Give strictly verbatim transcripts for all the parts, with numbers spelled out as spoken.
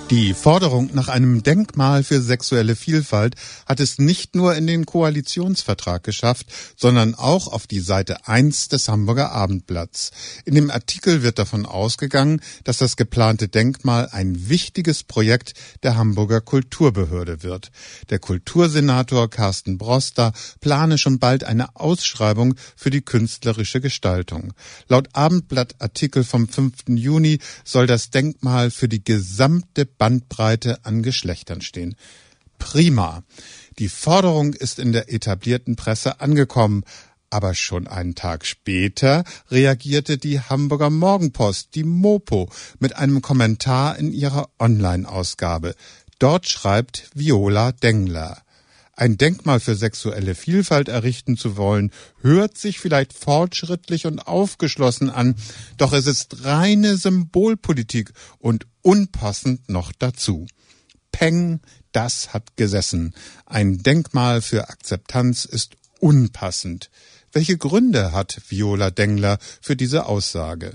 Die Forderung nach einem Denkmal für sexuelle Vielfalt hat es nicht nur in den Koalitionsvertrag geschafft, sondern auch auf die Seite eins des Hamburger Abendblatts. In dem Artikel wird davon ausgegangen, dass das geplante Denkmal ein wichtiges Projekt der Hamburger Kulturbehörde wird. Der Kultursenator Carsten Broster plane schon bald eine Ausschreibung für die künstlerische Gestaltung. Laut Abendblattartikel vom fünften Juni soll das Denkmal für die gesamte Bandbreite an Geschlechtern stehen. Prima. Die Forderung ist in der etablierten Presse angekommen. Aber schon einen Tag später reagierte die Hamburger Morgenpost, die Mopo, mit einem Kommentar in ihrer Online-Ausgabe. Dort schreibt Viola Dengler: Ein Denkmal für sexuelle Vielfalt errichten zu wollen, hört sich vielleicht fortschrittlich und aufgeschlossen an, doch es ist reine Symbolpolitik und unpassend noch dazu. Peng, das hat gesessen. Ein Denkmal für Akzeptanz ist unpassend. Welche Gründe hat Viola Dengler für diese Aussage?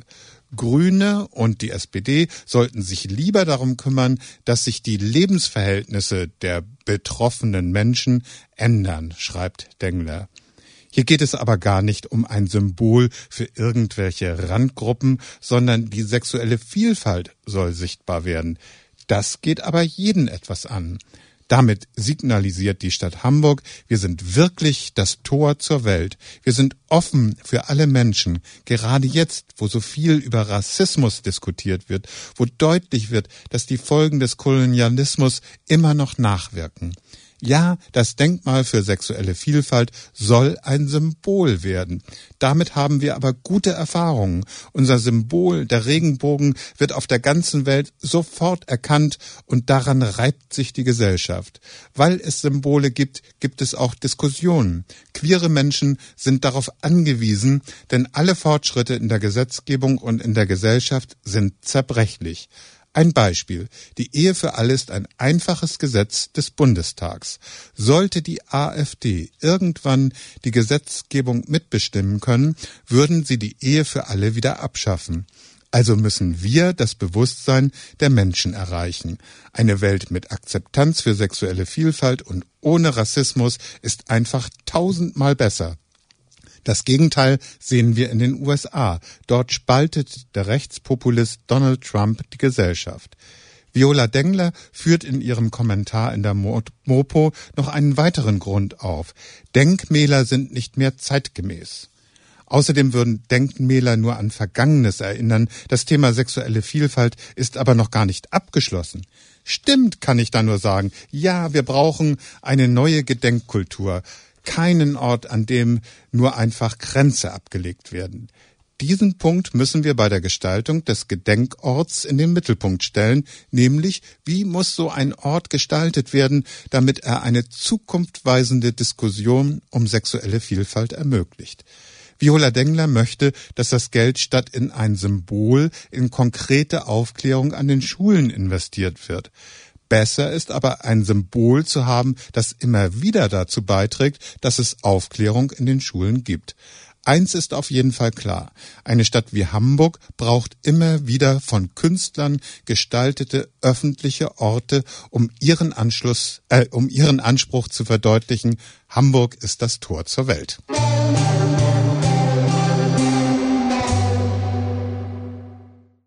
Grüne und die S P D sollten sich lieber darum kümmern, dass sich die Lebensverhältnisse der betroffenen Menschen ändern, schreibt Dengler. Hier geht es aber gar nicht um ein Symbol für irgendwelche Randgruppen, sondern die sexuelle Vielfalt soll sichtbar werden. Das geht aber jeden etwas an. Damit signalisiert die Stadt Hamburg, wir sind wirklich das Tor zur Welt. Wir sind offen für alle Menschen. Gerade jetzt, wo so viel über Rassismus diskutiert wird, wo deutlich wird, dass die Folgen des Kolonialismus immer noch nachwirken. Ja, das Denkmal für sexuelle Vielfalt soll ein Symbol werden. Damit haben wir aber gute Erfahrungen. Unser Symbol, der Regenbogen, wird auf der ganzen Welt sofort erkannt und daran reibt sich die Gesellschaft. Weil es Symbole gibt, gibt es auch Diskussionen. Queere Menschen sind darauf angewiesen, denn alle Fortschritte in der Gesetzgebung und in der Gesellschaft sind zerbrechlich. Ein Beispiel. Die Ehe für alle ist ein einfaches Gesetz des Bundestags. Sollte die AfD irgendwann die Gesetzgebung mitbestimmen können, würden sie die Ehe für alle wieder abschaffen. Also müssen wir das Bewusstsein der Menschen erreichen. Eine Welt mit Akzeptanz für sexuelle Vielfalt und ohne Rassismus ist einfach tausendmal besser. Das Gegenteil sehen wir in den U S A. Dort spaltet der Rechtspopulist Donald Trump die Gesellschaft. Viola Dengler führt in ihrem Kommentar in der Mopo noch einen weiteren Grund auf. Denkmäler sind nicht mehr zeitgemäß. Außerdem würden Denkmäler nur an Vergangenes erinnern. Das Thema sexuelle Vielfalt ist aber noch gar nicht abgeschlossen. Stimmt, kann ich da nur sagen. Ja, wir brauchen eine neue Gedenkkultur. Keinen Ort, an dem nur einfach Grenze abgelegt werden. Diesen Punkt müssen wir bei der Gestaltung des Gedenkorts in den Mittelpunkt stellen, nämlich wie muss so ein Ort gestaltet werden, damit er eine zukunftsweisende Diskussion um sexuelle Vielfalt ermöglicht. Viola Dengler möchte, dass das Geld statt in ein Symbol in konkrete Aufklärung an den Schulen investiert wird. Besser ist aber ein Symbol zu haben, das immer wieder dazu beiträgt, dass es Aufklärung in den Schulen gibt. Eins ist auf jeden Fall klar. Eine Stadt wie Hamburg braucht immer wieder von Künstlern gestaltete öffentliche Orte, um ihren Anschluss, äh, um ihren Anspruch zu verdeutlichen. Hamburg ist das Tor zur Welt.